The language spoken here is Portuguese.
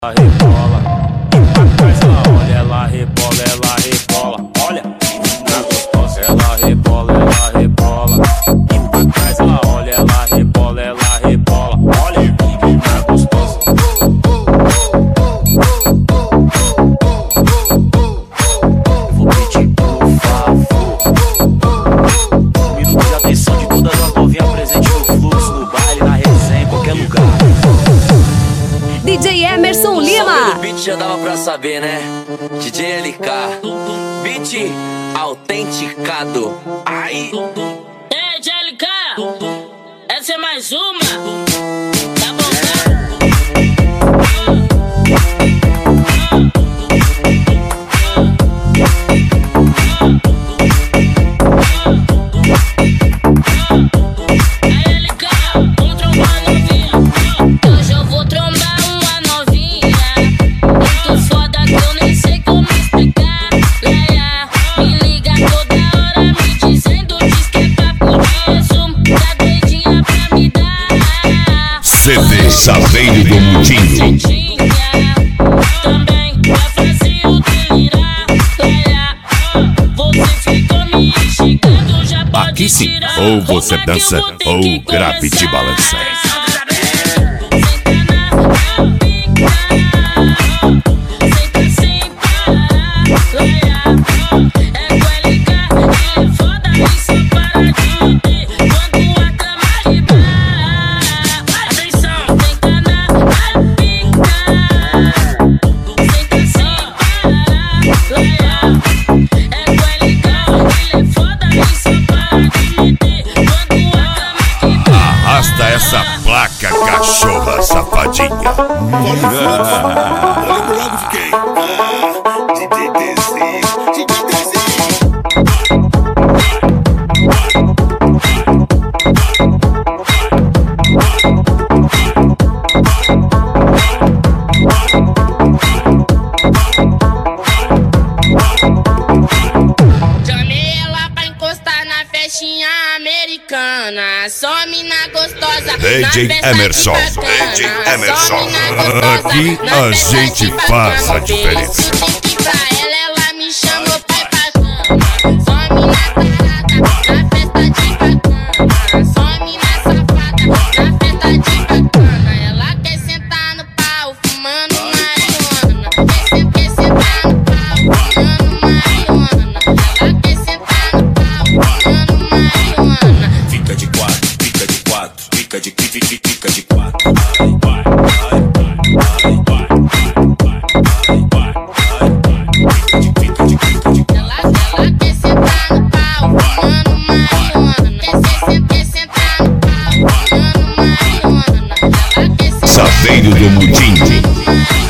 rebola, mas olha, ela rebola, olha, na gostosa, ela rebola, e pra trás ela olha, ela rebola, olha, na gostosa. Vou pedir por favor, um minuto de atenção de todas as novinhas presentes no fluxo, no baile, na resenha, em qualquer lugar. DJ Emerson Lima. Só pelo beat já dava pra saber, né? DJ LK, beat autenticado. Ai! Ei, DJ LK, essa é mais uma. Tá bom, CD Saveiro do Mundinho. também vai fazer o delirar. Você ficou me instigando, já pode Aqui sim, tirar. ou você Como é que dança eu vou ter ou que grave de começar? balança. Arrasta essa placa, cachorra safadinha. Chamei ela pra encostar na festinha americana. Só mina gostosa. DJ na festa Emerson, de bacana. DJ Só Emerson. mina gostosa, Aqui na a festa gente de faz bacana. a diferença. Dei que pra ela me chamou pra ir pra cama. Só mina tarada na festa de bacana. Só mina safada na festa de bacana. Ela quer sentar no pau fumando marihuana. Quer sentar no pau fumando marihuana. Ela quer sentar no pau fumando marihuana. Fica de quatro, fica de quatro, fica de quatro. Ela quer sentar no pau fumando marihuana. Quer sentar no pau fumando marihuana. Ela quer sentar Saveiro do Mundinho.